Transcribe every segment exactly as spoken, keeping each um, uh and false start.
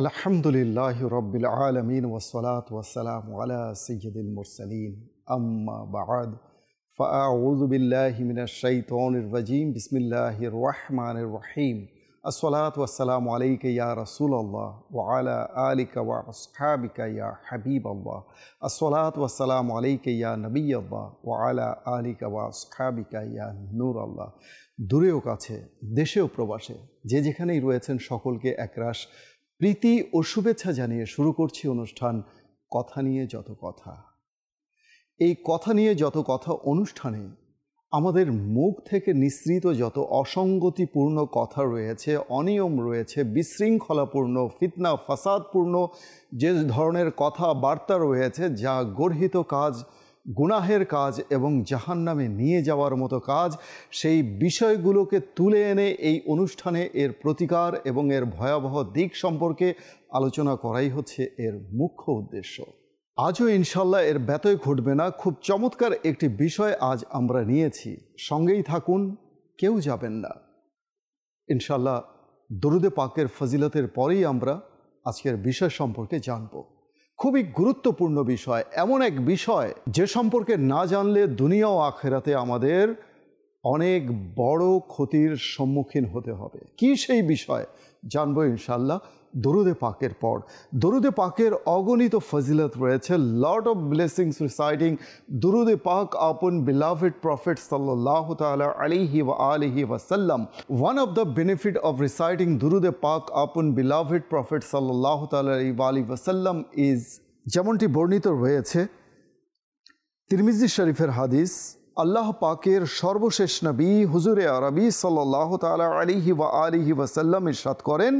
আলহামদুলিল্লাহি রাব্বিল আলামিন ওয়াসসালাতু ওয়াসসালামু আলা সাইয়্যিদিল মুরসালিন আম্মা বা'দ ফাআউযু বিল্লাহি মিনাশ শাইতানির রাজীম বিসমিল্লাহির রহমানির রহিম আসসালাতু ওয়াসসালামু আলাইকা ইয়া রাসূলুল্লাহ ওয়া আলা আলিকা ওয়া আসহাবিকা ইয়া হাবিবাল্লাহ আসসালাতু ওয়াসসালামু আলাইকা ইয়া নবিয়াল্লাহ ওয়া আলা আলিকা ওয়া আসহাবিকা ইয়া নূরাল্লাহ। দূরেও কাছে, দেশেও প্রবাসে, যে যেখানেই রয়েছেন সকলকে একরাশ প্রীতি ও শুভেচ্ছা জানিয়ে শুরু করছি অনুষ্ঠান কথা নিয়ে যত কথা। এই কথা নিয়ে যত কথা অনুষ্ঠানে আমাদের মুখ থেকে নিঃসৃত যত অসঙ্গতিপূর্ণ কথা রয়েছে, অনিয়ম রয়েছে, বিশৃঙ্খলাপূর্ণ, ফিতনা ফাসাদপূর্ণ যে ধরনের কথাবার্তা রয়েছে, যা গর্হিত কাজ, গুনাহের কাজ এবং জাহান্নামে নিয়ে যাওয়ার মতো কাজ, সেই বিষয়গুলোকে তুলে এনে এই অনুষ্ঠানে এর প্রতিকার এবং এর ভয়াবহ দিক সম্পর্কে আলোচনা করাই হচ্ছে এর মুখ্য উদ্দেশ্য। আজও ইনশাল্লাহ এর ব্যতয় ঘটবে না। খুব চমৎকার একটি বিষয় আজ আমরা নিয়েছি, সঙ্গেই থাকুন, কেউ যাবেন না। ইনশাল্লাহ দরুদে পাকের ফজিলতের পরেই আমরা আজকের বিষয় সম্পর্কে জানব। খুবই গুরুত্বপূর্ণ বিষয়, এমন এক বিষয় যে সম্পর্কে না জানলে দুনিয়া ও আখেরাতে আমাদের অনেক বড় ক্ষতির সম্মুখীন হতে হবে। কি সেই বিষয় জানবো ইনশাল্লাহ দরুদে পাকের পর। দরুদে পাকের অগণিত ফজিলত রয়েছে, লট অফ ব্লেসিংস রিসাইডিং দরুদে পাক আপন beloved Prophet sallallahu ta'ala alayhi wa alihi wa sallam. One of the benefit of reciting দরুদে পাক আপন beloved Prophet sallallahu ta'ala alayhi wa alihi wa sallam is, যেমনটি বর্ণিত রয়েছে তিরমিজি শরীফের হাদিস, আল্লাহ পাকের সর্বশেষ নবী হুজুরে আরবি সাল্লাল্লাহু তাআলা আলাইহি ওয়া আলিহি ওয়া সাল্লাম ইরশাদ করেন,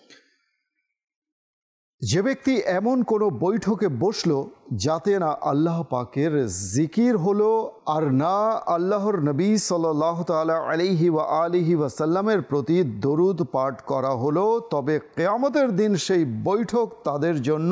যে ব্যক্তি এমন কোনো বৈঠকে বসলো যাতে না আল্লাহ পাকের জিকির হলো আর না আল্লাহর নবী সাল্লাল্লাহু তাআলা আলাইহি ওয়া আলিহি ওয়া সাল্লামের প্রতি দরুদ পাঠ করা হলো, তবে কিয়ামতের দিন সেই বৈঠক তাদের জন্য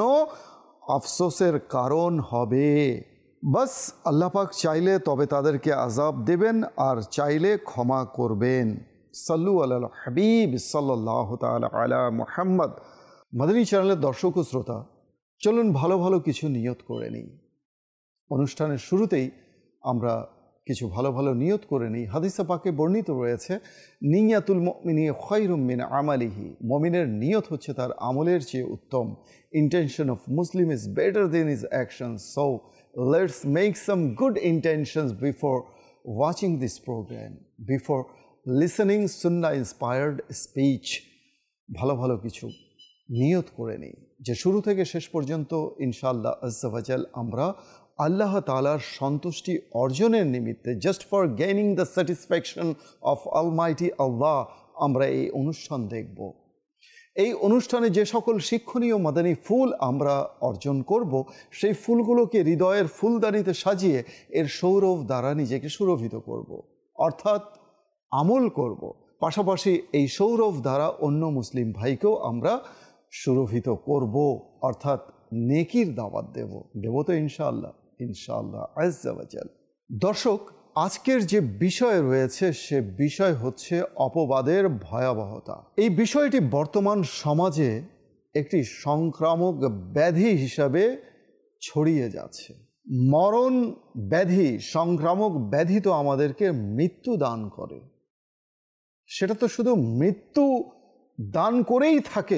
আফসোসের কারণ হবে। বাস আল্লাহ পাক চাইলে তবে তাদেরকে আযাব দেবেন আর চাইলে ক্ষমা করবেন। সাল্লু আলাল হাবিব সাল্লাল্লাহু তাআলা আলা মুহাম্মদ। মাদানী চ্যানেলের দর্শক ও শ্রোতা, চলুন ভালো ভালো কিছু নিয়ত করে নিই। অনুষ্ঠানের শুরুতেই আমরা কিছু ভালো ভালো নিয়ত করে নিই। হাদিসে পাকে বর্ণিত রয়েছে, নিয়াতুল মুমিনি খায়রুম মিন আমালিহি, মুমিনের নিয়ত হচ্ছে তার আমলের চেয়ে উত্তম। Intention of Muslim is better than his action. So let's make some good intentions before watching this program, before listening sunnah inspired speech. ভালো ভালো কিছু নিয়ত করে নিই যে শুরু থেকে শেষ পর্যন্ত ইনশাআল্লাহ আজ্জা ওয়া জাল আমরা আল্লাহ তাআলার সন্তুষ্টি অর্জনের নিমিত্তে, just for gaining the satisfaction of almighty আল্লাহ, আমরা এই অনুষ্ঠান দেখব। এই অনুষ্ঠানে যে সকল শিক্ষণীয় মাদানী ফুল আমরা অর্জন করব, সেই ফুলগুলোকে হৃদয়ের ফুলদানিতে সাজিয়ে এর সৌরভ দ্বারা নিজেকে সুরভিত করব, অর্থাৎ আমল করব। পাশাপাশি এই সৌরভ দ্বারা অন্য মুসলিম ভাইকেও আমরা সুরভিত করব, অর্থাৎ নেকির দাওয়াত দেব দেব তো ইনশাআল্লাহ ইনশাআল্লাহ আজ্জা ওয়া জাল। দর্শক, আজকের যে বিষয় রয়েছে সে বিষয় হচ্ছে অপবাদের ভয়াবহতা। এই বিষয়টি বর্তমান সমাজে একটি সংক্রামক ব্যাধি হিসাবে ছড়িয়ে যাচ্ছে। মরণ ব্যাধি, সংক্রামক ব্যাধি তো আমাদেরকে মৃত্যু দান করে, সেটা তো শুধু মৃত্যু দান করেই থাকে।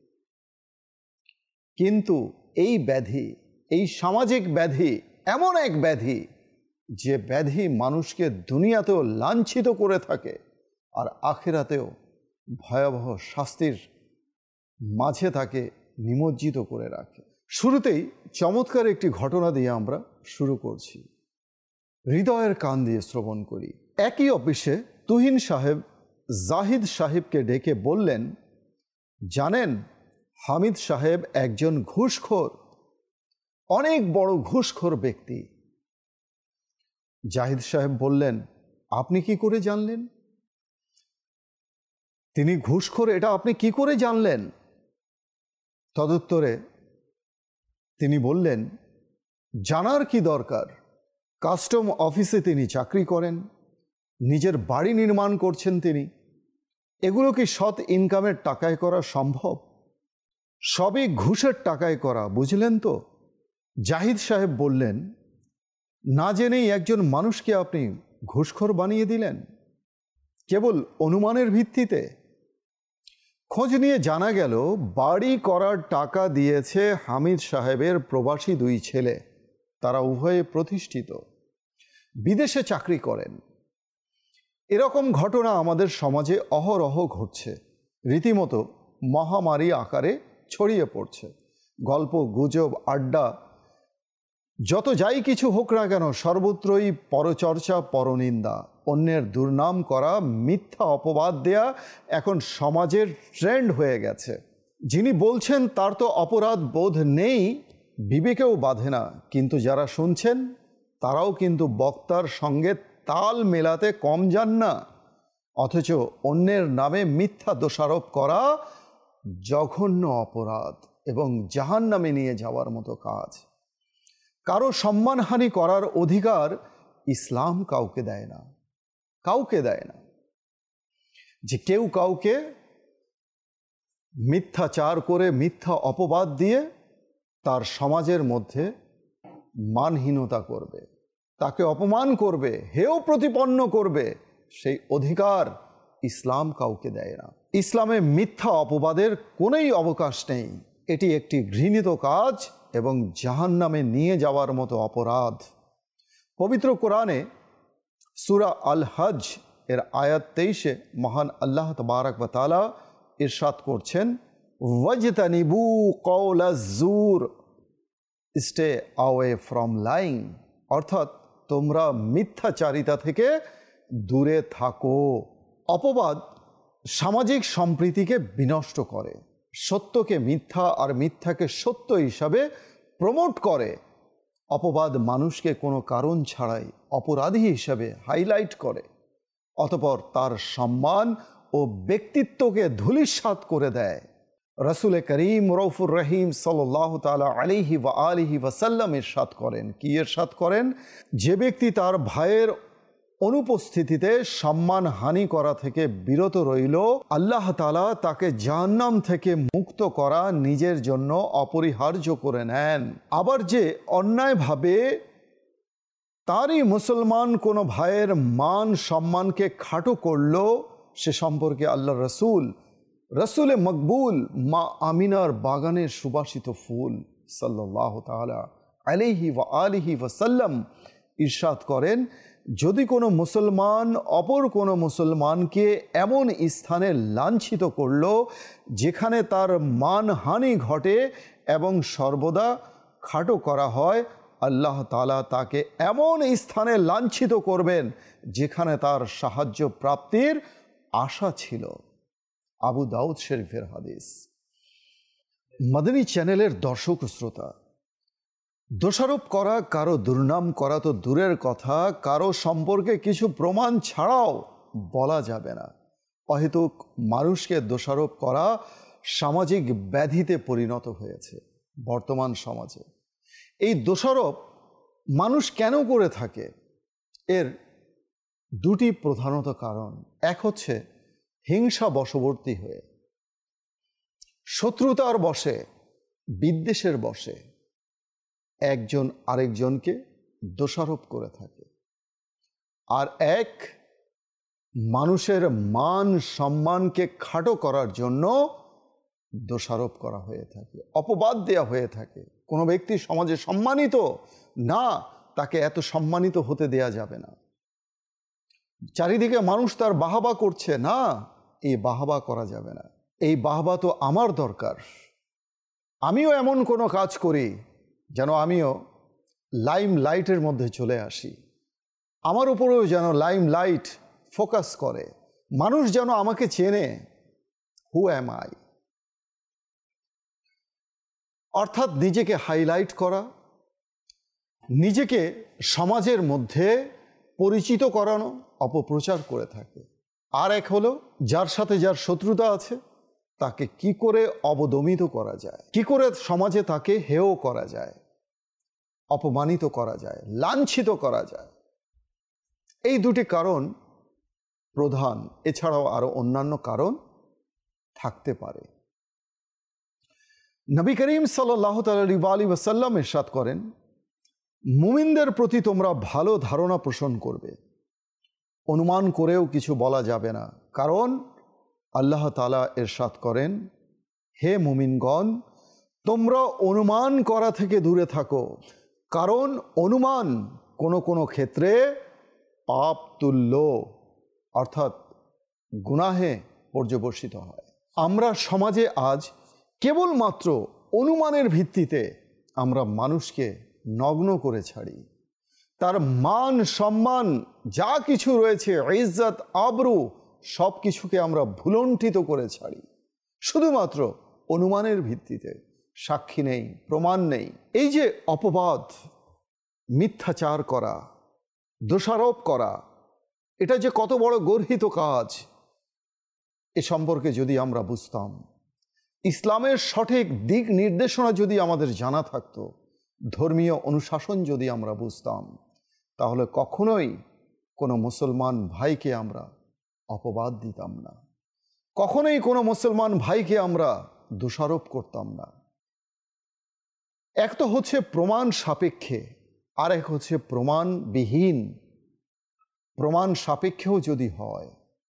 কিন্তু এই ব্যাধি, এই সামাজিক ব্যাধি এমন এক ব্যাধি যে ব্যাধি মানুষকে দুনিয়াতেও লাঞ্ছিত করে থাকে আর আখিরাতেও ভয়াবহ শাস্তির মাঝে তাকে নিমজ্জিত করে রাখে। শুরুতেই চমৎকার একটি ঘটনা দিয়ে আমরা শুরু করছি। হৃদয়ের কান দিয়ে শ্রবণ করি। একই অফিসে তুহিন সাহেব জাহিদ সাহেবকে ডেকে বললেন, জানেন হামিদ সাহেব একজন ঘুষখোর, অনেক বড় ঘুষখোর ব্যক্তি। জাহিদ সাহেব বললেন, আপনি কি করে জানলেন? তিনি ঘুষখোর এটা আপনি কি করে জানলেন? তদুত্তরে তিনি বললেন, জানার কি দরকার, কাস্টম অফিসে তিনি চাকরি করেন, নিজের বাড়ি নির্মাণ করছেন তিনি, এগুলো কি সৎ ইনকামের টাকায় করা সম্ভব? সবই ঘুষের টাকায় করা, বুঝলেন তো? জাহিদ সাহেব বললেন, না জেনেই একজন মানুষকে আপনি ঘুষখোর বানিয়ে দিলেন কেবল অনুমানের ভিত্তিতে। খোঁজ নিয়ে জানা গেল বাড়ি করার টাকা দিয়েছে হামিদ সাহেবের প্রবাসী দুই ছেলে। তারা উভয়ে প্রতিষ্ঠিত, বিদেশে চাকরি করেন। এরকম ঘটনা আমাদের সমাজে অহরহ ঘটছে, রীতিমতো মহামারী আকারে ছড়িয়ে পড়ছে। গল্প গুজব আড্ডা যত যাই কিছু হোক না কেন, সর্বত্রই পরচর্চা, পরনিন্দা, অন্যের দুর্নাম করা, মিথ্যা অপবাদ দেয়া এখন সমাজের ট্রেন্ড হয়ে গেছে। যিনি বলছেন তার তো অপরাধ বোধ নেই, বিবেকেও বাধে না, কিন্তু যারা শুনছেন তারাও কিন্তু বক্তার সঙ্গে তাল মেলাতে কম যান না। অথচ অন্যের নামে মিথ্যা দোষারোপ করা জঘন্য অপরাধ এবং জাহান্নামে নিয়ে যাওয়ার মতো কাজ। কারো সম্মানহানি করার অধিকার ইসলাম কাউকে দেয় না, কাউকে দেয় না। যে কেউ কাউকে মিথ্যাচার করে, মিথ্যা অপবাদ দিয়ে তার সমাজের মধ্যে মানহীনতা করবে, তাকে অপমান করবে, হেয় প্রতিপন্ন করবে, সেই অধিকার ইসলাম কাউকে দেয় না। ইসলামে মিথ্যা অপবাদের কোনোই অবকাশ নেই। এটি একটি ঘৃণিত কাজ এবং জাহান্নামে নিয়ে যাওয়ার মতো অপরাধ। পবিত্র কোরআনে সূরা আল হজ এর আয়াত তেইশে মহান আল্লাহ তাবারক ওয়া তাআলা ইরশাদ করছেন, ওয়াজতানিবু কওলা জুর, স্টে অ্যাওয়ে ফ্রম লাইং, অর্থাৎ তোমরা মিথ্যাচারিতা থেকে দূরে থাকো। অপবাদ সামাজিক সম্প্রীতিকে বিনষ্ট করে, সত্যকে মিথ্যা আর মিথ্যাকে সত্য হিসাবে প্রমোট করে। অপবাদ মানুষকে কোনো কারণ ছাড়াই অপরাধী হিসাবে হাইলাইট করে, অতঃপর তার সম্মান ও ব্যক্তিত্বকে ধূলিসাৎ করে দেয়। রাসূল করিম রউফুর রহিম সাল্লাল্লাহু তাআলা আলাইহি ওয়া আলিহি ওয়াসাল্লাম ইরশাদ করেন, কি ইরশাদ করেন? যে ব্যক্তি তার ভাইয়ের অনুপস্থিতিতে সম্মান হানি করা থেকে বিরত রইল, আল্লাহ তাআলা তাকে জাহান্নাম থেকে মুক্ত করা নিজের জন্য অপরিহার্য করে নেন। আবার যে অন্যায়ভাবে তারই মুসলমান কোনো ভাইয়ের মান সম্মানকে খাটো করল, সে সম্পর্কে আল্লাহ রসুল রসুলে মকবুল মা আমিনার বাগানের সুবাসিত ফুল সাল্লাল্লাহু তাআলা আলাইহি ওয়া আলিহি ওয়াসাল্লাম ইরশাদ করেন, যদি কোনো মুসলমান অপর কোনো মুসলমানকে এমন স্থানে লাঞ্ছিত করল যেখানে তার মানহানি ঘটে এবং সর্বদা খাটো করা হয়, আল্লাহ তাআলা তাকে এমন স্থানে লাঞ্ছিত করবেন যেখানে তার সাহায্য প্রাপ্তির আশা ছিল। আবু দাউদ শরীফের হাদিস। মাদানী চ্যানেলের দর্শক শ্রোতা, দোষারোপ করা, কারো দুর্নাম করা তো দূরের কথা, কারো সম্পর্কে কিছু প্রমাণ ছাড়াও বলা যাবে না। অহেতুক মানুষকে দোষারোপ করা সামাজিক ব্যাধিতে পরিণত হয়েছে বর্তমান সমাজে। এই দোষারোপ মানুষ কেন করে থাকে? এর দুটি প্রধানত কারণ। এক হচ্ছে হিংসা বশবর্তী হয়ে, শত্রুতার বশে, বিদ্বেষের বশে একজন আরেকজনকে দোষারোপ করে থাকে। আর এক, মানুষের মান সম্মানকে খাটো করার জন্য দোষারোপ করা হয়ে থাকে, অপবাদ দেয়া হয়ে থাকে। কোনো ব্যক্তি সমাজে সম্মানিত না, তাকে এত সম্মানিত হতে দেয়া যাবে না। চারিদিকে মানুষ তার বাহবা করছে, না, এই বাহবা করা যাবে না। এই বাহবা তো আমার দরকার। আমিও এমন কোনো কাজ করি যেন আমিও লাইম লাইটের মধ্যে চলে আসি, আমার উপরেও যেন লাইম লাইট ফোকাস করে, মানুষ যেন আমাকে চেনে, হু অ্যাম আই। অর্থাৎ নিজেকে হাইলাইট করা, নিজেকে সমাজের মধ্যে পরিচিত করানো, অপপ্রচার করে থাকে। আর এক হলো, যার সাথে যার শত্রুতা আছে তাকে কি করে অবদমিত করা যায়, কি করে সমাজে তাকে হেয় করা যায়, অপমানিত করা যায়, লাঞ্ছিত করা যায়। এই দুটি কারণ প্রধান, এছাড়াও আরো অন্যান্য কারণ থাকতে পারে। নবী করিম সাল্লাল্লাহু আলাইহি ওয়াসাল্লাম ইরশাদ করেন, মুমিনদের প্রতি তোমরা ভালো ধারণা পোষণ করবে, অনুমান করেও কিছু বলা যাবে না। কারণ আল্লাহ তাআলা ইরশাদ করেন, হে মুমিনগণ, তোমরা অনুমান করা থেকে দূরে থাকো, কারণ অনুমান কোনো কোনো ক্ষেত্রে পাপ তুল্য, অর্থাৎ গুনাহে পর্যবসিত হয়। আমরা সমাজে আজ কেবলমাত্র অনুমানের ভিত্তিতে আমরা মানুষকে নগ্ন করে ছাড়ি। তার মান সম্মান যা কিছু রয়েছে, ইজ্জত আবরু, সব কিছুকে আমরা ভুলণ্ঠিত করে ছাড়ি শুধুমাত্র অনুমানের ভিত্তিতে। সাক্ষী নেই, প্রমাণ নেই। এই যে অপবাদ, মিথ্যাচার করা, দোষারোপ করা, এটা যে কত বড় গর্হিত কাজ, এ সম্পর্কে যদি আমরা বুঝতাম, ইসলামের সঠিক দিক নির্দেশনা যদি আমাদের জানা থাকতো, ধর্মীয় অনুশাসন যদি আমরা বুঝতাম, তাহলে কখনোই কোনো মুসলমান ভাইকে আমরা অপবাদ দিতাম না, কখনোই কোনো মুসলমান ভাইকে আমরা দোষারোপ করতাম না। এক তো হচ্ছে প্রমাণ সাপেক্ষে, আর এক হচ্ছে প্রমাণবিহীন। প্রমাণ সাপেক্ষেও যদি হয়,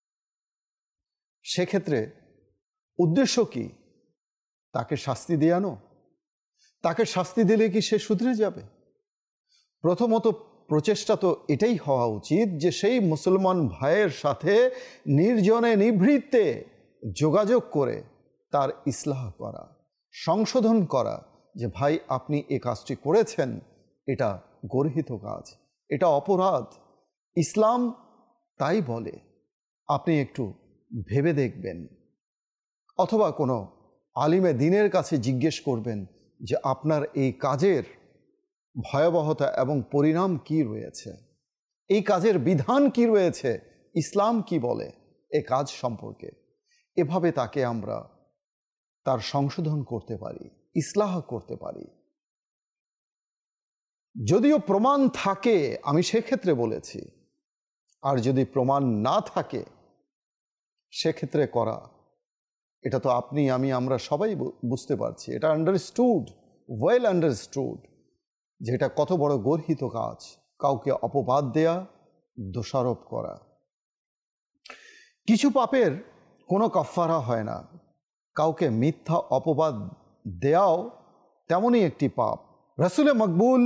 সেক্ষেত্রে উদ্দেশ্য কি? তাকে শাস্তি দেয়ানো? তাকে শাস্তি দিলে কি সে শুধরে যাবে? প্রথমত প্রচেষ্টা তো এটাই হওয়া উচিত যে সেই মুসলমান ভাইয়ের সাথে নির্জনে নিভৃতে যোগাযোগ করে তার ইসলাহ করা, সংশোধন করা, যে ভাই আপনি এ কাজটি করেছেন, এটা গর্হিত কাজ, এটা অপরাধ। ইসলাম তাই বলে, আপনি একটু ভেবে দেখবেন। অথবা কোনো আলিমে দিনের কাছে জিজ্ঞেস করবেন যে আপনার এই কাজের ভয়াবহতা এবং পরিণাম কি রয়েছে, এই কাজের বিধান কি রয়েছে, ইসলাম কি বলে এ কাজ সম্পর্কে। এভাবে তাকে আমরা তার সংশোধন করতে পারি, ইসলাহ করতে পারি। যদিও প্রমাণ থাকে, আমি সেক্ষেত্রে বলেছি, আর যদি প্রমাণ না থাকে সেক্ষেত্রে করা, এটা তো আপনি আমি আমরা সবাই বুঝতে পারছি, এটা আন্ডারস্টুড, ওয়েল আন্ডারস্টুড, যে এটা কত বড় গর্হিত কাজ, কাউকে অপবাদ দেয়া, দোষারোপ করা। কিছু পাপের কোনো কাফফারা হয় না, কাউকে মিথ্যা অপবাদ দেয়াও তেমনই একটি পাপ। রাসূলে মকবুল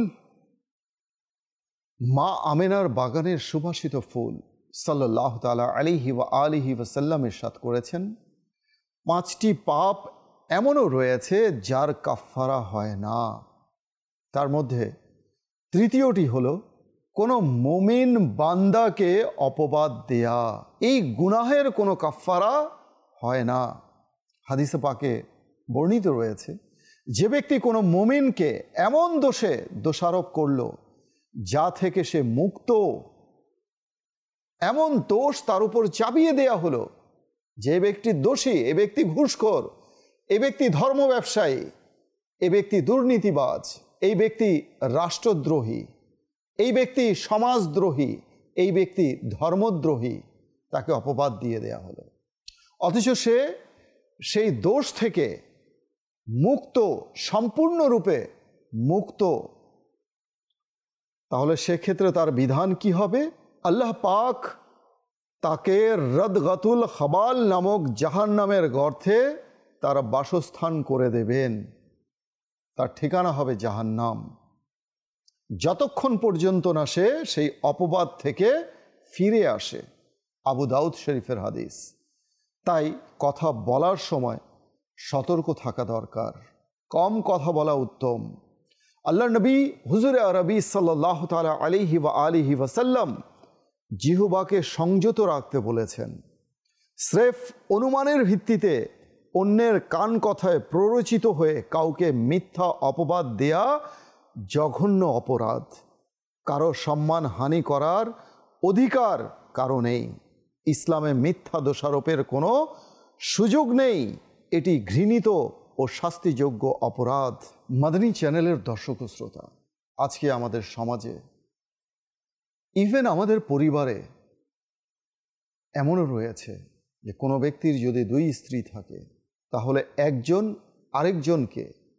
মা আমেনার বাগানের সুবাসিত ফুল সাল্লাল্লাহু তাআলা আলাইহি ওয়া আলিহি ওয়াসাল্লাম ইরশাদ করেছেন, পাঁচটি পাপ এমনও রয়েছে যার কাফফারা হয় না। তার মধ্যে তৃতীয়টি হলো কোনো মুমিন বান্দাকে অপবাদ দেয়া। এই গুনাহের কোনো কাফফারা হয় না। হাদিসে পাকে বর্ণিত রয়েছে, যে ব্যক্তি কোনো মুমিনকে এমন দোষে দোষারোপ করলো যা থেকে সে মুক্ত, এমন দোষ তার উপর চাপিয়ে দেয়া হলো, যে ব্যক্তি দোষী, এ ব্যক্তি ঘুষখোর, এ ব্যক্তি ধর্ম ব্যবসায়ী, এ ব্যক্তি দুর্নীতিবাজ, এই ব্যক্তি রাষ্ট্রদ্রোহী, এই ব্যক্তি সমাজদ্রোহী, এই ব্যক্তি ধর্মদ্রোহী, তাকে অপবাদ দিয়ে দেয়া হলো। অথচ সে সেই দোষ থেকে মুক্ত, সম্পূর্ণরূপে মুক্ত। তাহলে সেক্ষেত্রে তার বিধান কি হবে? আল্লাহ পাক তাকে রদগতুল খাবাল নামক জাহান্নামের গর্তে তার বাসস্থান করে দেবেন। তার ঠিকানা হবে জাহান্নাম, যতক্ষণ পর্যন্ত না সে সেই অপবাদ থেকে ফিরে আসে। আবু দাউদ শরীফের হাদিস। তাই কথা বলার সময় সতর্ক থাকা দরকার, কম কথা বলা উত্তম। আল্লাহ নবী হুজুরে আরবি সাল্লাল্লাহু তাআলা আলাইহি ওয়া আলিহি ওয়াসাল্লাম জিহ্বাকে সংযত রাখতে বলেছেন। স্রেফ অনুমানের ভিত্তিতে অন্যের কান কথায় প্ররোচিত হয়ে কাউকে মিথ্যা অপবাদ দেয়া জঘন্য অপরাধ। কারো সম্মান হানি করার অধিকার কারো নেই। ইসলামে মিথ্যা দোষারোপের কোনো সুযোগ নেই, এটি ঘৃণিত ও শাস্তিযোগ্য অপরাধ। মাদানী চ্যানেলের দর্শক ও শ্রোতা, আজকে আমাদের সমাজে, ইভেন আমাদের পরিবারে এমনও রয়েছে যে কোনো ব্যক্তির যদি দুই স্ত্রী থাকে, তাহলে একজন আরেকজনকে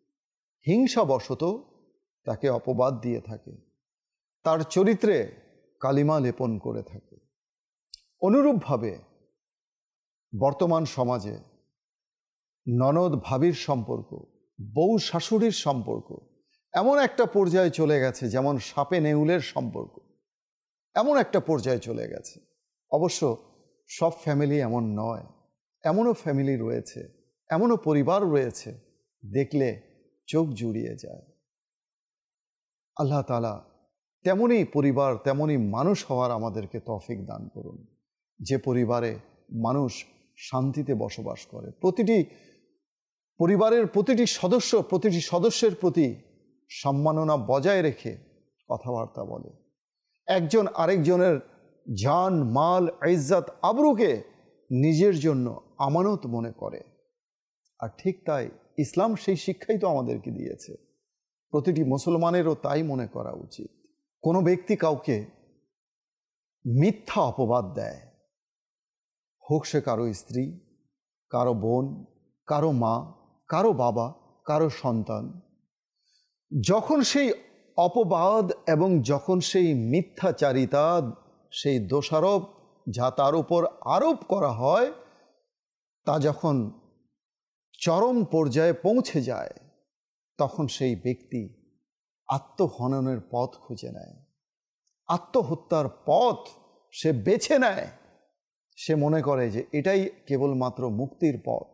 হিংসাবশত তাকে অপবাদ দিয়ে থাকে, তার চরিত্রে কালিমা লেপন করে থাকে। অনুরূপভাবে বর্তমান সমাজে ননদ ভাবির সম্পর্ক, বউ শাশুড়ির সম্পর্ক এমন একটা পর্যায়ে চলে গেছে, যেমন সাপে নেউলের সম্পর্ক, এমন একটা পর্যায়ে চলে গেছে। অবশ্য সব ফ্যামিলি এমন নয়, এমনও ফ্যামিলি রয়েছে, এমনও পরিবার রয়েছে দেখলে চোখ জুড়িয়ে যায়। আল্লাহ তাআলা তেমনই পরিবার, তেমনই মানুষ হওয়ার আমাদেরকে তৌফিক দান করুন, যে পরিবারে মানুষ শান্তিতে বসবাস করে, প্রতিটি পরিবারের প্রতিটি সদস্য প্রতিটি সদস্যের প্রতি সম্মাননা বজায় রেখে কথাবার্তা বলে, একজন আরেকজনের জান, মাল, ইজ্জত, আবরুকে নিজের জন্য আমানত মনে করে। আর ঠিক তাই ইসলাম সেই শিক্ষাই তো আমাদেরকে দিয়েছে, প্রতিটি মুসলমানেরও তাই মনে করা উচিত। কোনো ব্যক্তি কাউকে মিথ্যা অপবাদ দেয়, হোক সে কারো স্ত্রী, কারো বোন, কারো মা, কারো বাবা, কারো সন্তান, যখন সেই অপবাদ এবং যখন সেই মিথ্যাচারিতা, সেই দোষারোপ যা তার উপর আরোপ করা হয়, তা যখন চরম পর্যায়ে পৌঁছে যায়, তখন সেই ব্যক্তি আত্মহননের পথ খুঁজে নেয়, আত্মহত্যার পথ সে বেছে নেয়। সে মনে করে যে এটাই কেবলমাত্র মুক্তির পথ।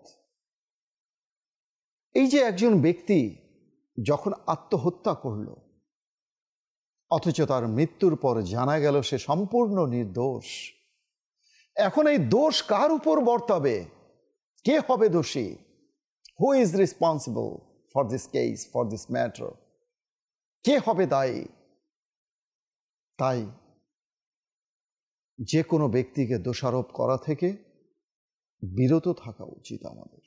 এই যে একজন ব্যক্তি যখন আত্মহত্যা করল, অথচ তার মৃত্যুর পর জানা গেল সে সম্পূর্ণ নির্দোষ, এখন এই দোষ কার উপর বর্তাবে? কে হবে দোষী? Who is responsible for this case, for this matter? কে হবে দায়ী? তাই যে কোনো ব্যক্তিকে দোষারোপ করা থেকে বিরত থাকা উচিত আমাদের।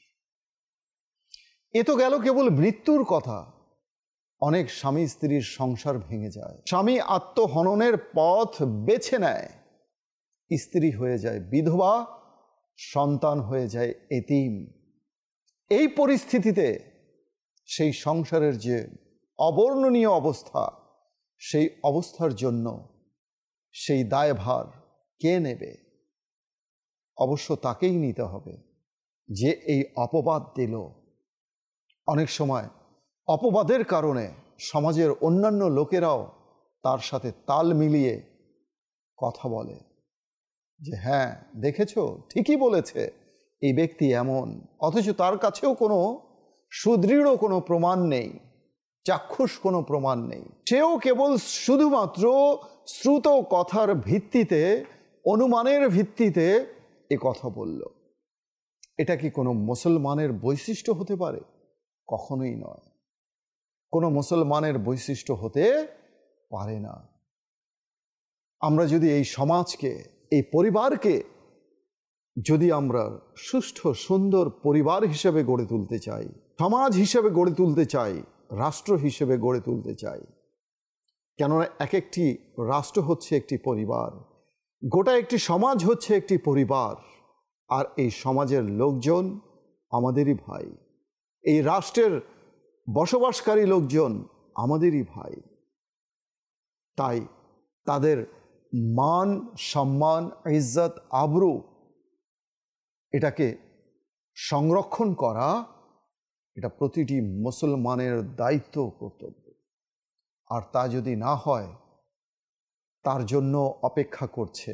এ তো গেল কেবল মৃত্যুর কথা। অনেক স্বামী স্ত্রীর সংসার ভেঙে যায়, স্বামী আত্মহননের পথ বেছে নেয়, স্ত্রী হয়ে যায় বিধবা, সন্তান হয়ে যায় এতিম। এই পরিস্থিতিতে সেই সংসারের যে অবর্ণনীয় অবস্থা, সেই অবস্থার জন্য সেই দায়ভার কে নেবে? অবশ্য তাকেই নিতে হবে যে এই অপবাদ দিল। অনেক সময় অপবাদের কারণে সমাজের অন্যান্য লোকেরাও তার সাথে তাল মিলিয়ে কথা বলে যে হ্যাঁ দেখেছো, ঠিকই বলেছে, এই ব্যক্তি এমন, অথচ তার কাছেও কোনো সুদৃঢ় কোনো প্রমাণ নেই, চাক্ষুষ কোনো প্রমাণ নেই। সেও কেবল শুধুমাত্র শ্রুত কথার ভিত্তিতে, অনুমানের ভিত্তিতে এ কথা বলল। এটা কি কোনো মুসলমানের বৈশিষ্ট্য হতে পারে? কখনোই নয়, কোনো মুসলমানের বৈশিষ্ট্য হতে পারে না। আমরা যদি এই সমাজকে, এই পরিবারকে যদি আমরা সুষ্ঠু সুন্দর পরিবার হিসেবে গড়ে তুলতে চাই, সমাজ হিসেবে গড়ে তুলতে চাই, রাষ্ট্র হিসেবে গড়ে তুলতে চাই, কেননা এক একটি রাষ্ট্র হচ্ছে একটি পরিবার, গোটা একটি সমাজ হচ্ছে একটি পরিবার, আর এই সমাজের লোকজন আমাদেরই ভাই, এই রাষ্ট্রের বসবাসকারী লোকজন আমাদেরই ভাই। তাই তাদের মান, সম্মান, ইজ্জত, আবরু এটাকে সংরক্ষণ করা, এটা প্রতিটি মুসলমানের দায়িত্ব, কর্তব্য। আর তা যদি না হয়, তার জন্য অপেক্ষা করছে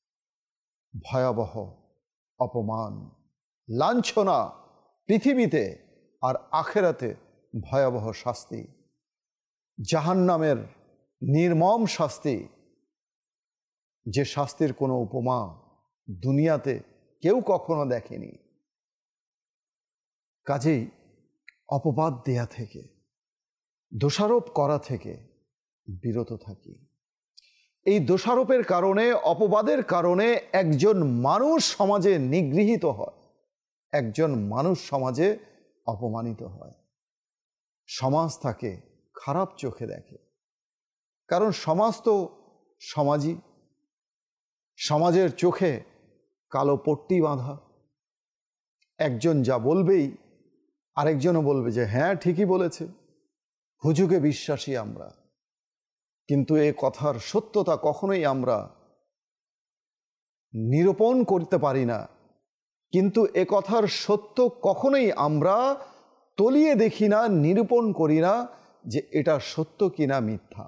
ভয়াবহ অপমান, লাঞ্ছনা পৃথিবীতে, আর আখেরাতে ভয়াবহ শাস্তি, জাহান্নামের নির্মম শাস্তি, যে শাস্তির কোনো উপমা দুনিয়াতে কেউ কখনো দেখেনি। কাজেই অপবাদ দেয়া থেকে, দোষারোপ করা থেকে বিরত থাকি। এই দোষারোপের কারণে, অপবাদের কারণে একজন মানুষ সমাজে নিগৃহীত হয়, একজন মানুষ সমাজে অপমানিত হয়, সমাজ তাকে খারাপ চোখে দেখে। কারণ সমাজ তো সমাজই, সমাজের চোখে কালো পট্টি বাঁধা। একজন যা বলবেই আরেকজনও বলবে যে হ্যাঁ ঠিকই বলেছে, হুজুগে বিশ্বাসী আমরা, কিন্তু এ কথার সত্যতা কখনোই আমরা নিরূপণ করতে পারি না, কিন্তু এ কথার সত্য কখনোই আমরা তলিয়ে দেখি না, নিরূপণ করি না যে এটা সত্য কিনা মিথ্যা।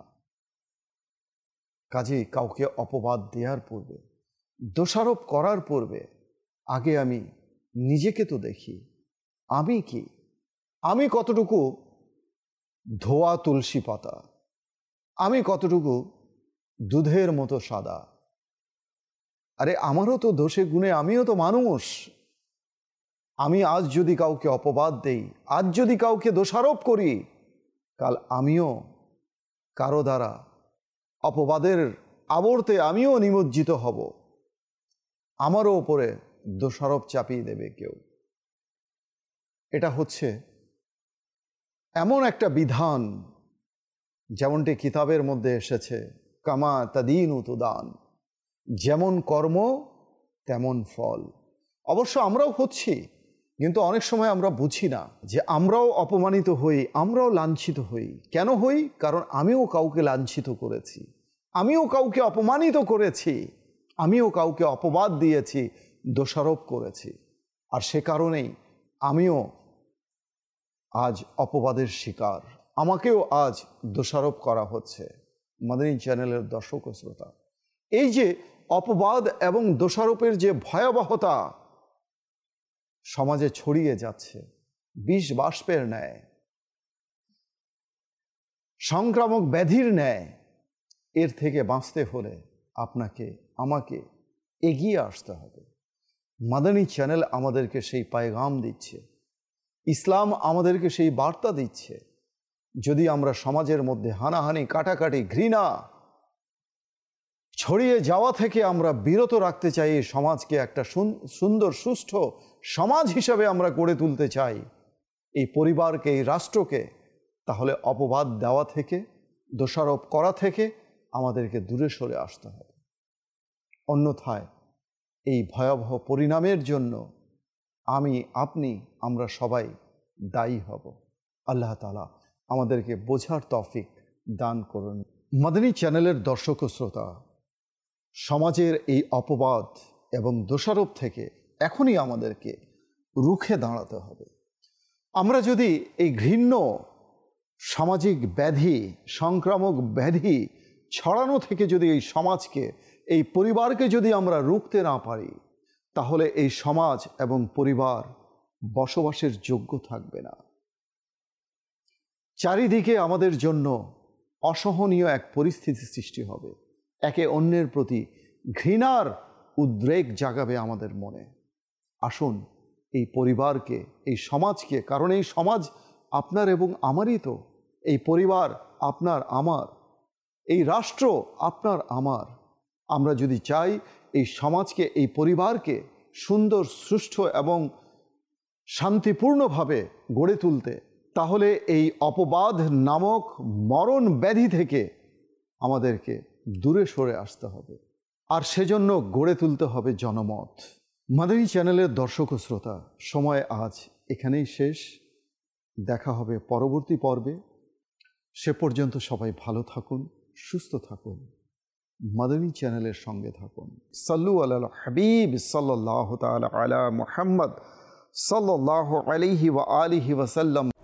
কাজেই কাউকে অপবাদ দেওয়ার পূর্বে, দোষারোপ করার পূর্বে আগে আমি নিজেকে তো দেখি, আমি কি, আমি কতটুকু ধোয়া তুলসী পাতা, আমি কতটুকু দুধের মতো সাদা। আরে আমারও তো দোষে গুণে, আমিও তো মানুষ। আমি আজ যদি কাউকে অপবাদ দেই, আজ যদি কাউকে দোষারোপ করি, কাল আমিও কারো দ্বারা অপবাদের আবর্তে আমিও নিমজ্জিত হব, আমারও ওপরে দোষারোপ চাপিয়ে দেবে কেউ। এটা হচ্ছে এমন একটা বিধান, যেমনটি কিতাবের মধ্যে এসেছে, কামা তাদিন উতুদান, যেমন কর্ম তেমন ফল। অবশ্য আমরাও হচ্ছি, কিন্তু অনেক সময় আমরা বুঝি না যে আমরাও অপমানিত হই, আমরাও লাঞ্ছিত হই। কেন হই? কারণ আমিও কাউকে লাঞ্ছিত করেছি, আমিও কাউকে অপমানিত করেছি, আমিও কাউকে অপবাদ দিয়েছি, দোষারোপ করেছি। আর সে কারণেই আমিও আজ অপবাদের শিকার, আমাকেও আজ দোষারোপ করা হচ্ছে। মাদানী চ্যানেলের দর্শক ও শ্রোতা, এই যে অপবাদ এবং দোষারোপের যে ভয়াবহতা সমাজে ছড়িয়ে যাচ্ছে বিষ বাষ্পের ন্যায়, সংক্রামক ব্যাধির ন্যায়, এর থেকে বাঁচতে হলে আপনাকে আমাকে এগিয়ে আসতে হবে। মাদানী চ্যানেল আমাদেরকে সেই পায়গাম দিচ্ছে, ইসলাম আমাদেরকে সেই বার্তা দিচ্ছে। যদি আমরা সমাজের মধ্যে হানাহানি, কাটাকাটি, ঘৃণা ছড়িয়ে যাওয়া থেকে আমরা বিরত রাখতে চাই, এই সমাজকে একটা সুন্দর সুষ্ঠু সমাজ হিসাবে আমরা গড়ে তুলতে চাই, এই পরিবারকে, এই রাষ্ট্রকে, তাহলে অপবাদ দেওয়া থেকে, দোষারোপ করা থেকে আমাদেরকে দূরে সরে আসতে হবে। অন্যথায় এই ভয়াবহ পরিণামের জন্য আমি, আপনি, আমরা সবাই দায়ী হব। আল্লাহ তাআলা আমাদেরকে বোঝার তৌফিক দান করুন। মাদানী চ্যানেলের দর্শক ও শ্রোতা, সমাজের এই অপবাদ এবং দোষারোপ থেকে এখনই আমাদেরকে রুখে দাঁড়াতে হবে। আমরা যদি এই ঘৃণ্য সামাজিক ব্যাধি, সংক্রামক ব্যাধি ছড়ানো থেকে যদি এই সমাজকে, এই পরিবারকে যদি আমরা রুখতে না পারি, তাহলে এই সমাজ এবং পরিবার বসবাসের যোগ্য থাকবে না। চারিদিকে আমাদের জন্য অসহনীয় এক পরিস্থিতি সৃষ্টি হবে, একে অন্যের প্রতি ঘৃণার উদ্রেক জাগাবে আমাদের মনে। আসুন এই পরিবারকে, এই সমাজকে, কারণ এই সমাজ আপনার এবং আমারই তো, এই পরিবার আপনার আমার, এই রাষ্ট্র আপনার আমার। আমরা যদি চাই এই সমাজকে, এই পরিবারকে সুন্দর, সুষ্ঠু এবং শান্তিপূর্ণভাবে গড়ে তুলতে, তাহলে এই অপবাদ নামক মরণ ব্যাধি থেকে আমাদেরকে দূরে সরে আসতে হবে, আর সেজন্য গড়ে তুলতে হবে জনমত। মাদানী চ্যানেলের দর্শক ও শ্রোতা, সময় আজ এখানেই শেষ। দেখা হবে পরবর্তী পর্বে। সে পর্যন্ত সবাই ভালো থাকুন, সুস্থ থাকুন, মাদানী চ্যানেলের সঙ্গে থাকুন। সাল্লু আলাল হাবিব সাল্লাল্লাহু তাআলা আলা মুহাম্মদ সাল্লাল্লাহু আলাইহি ওয়া আলিহি ওয়া সাল্লাম।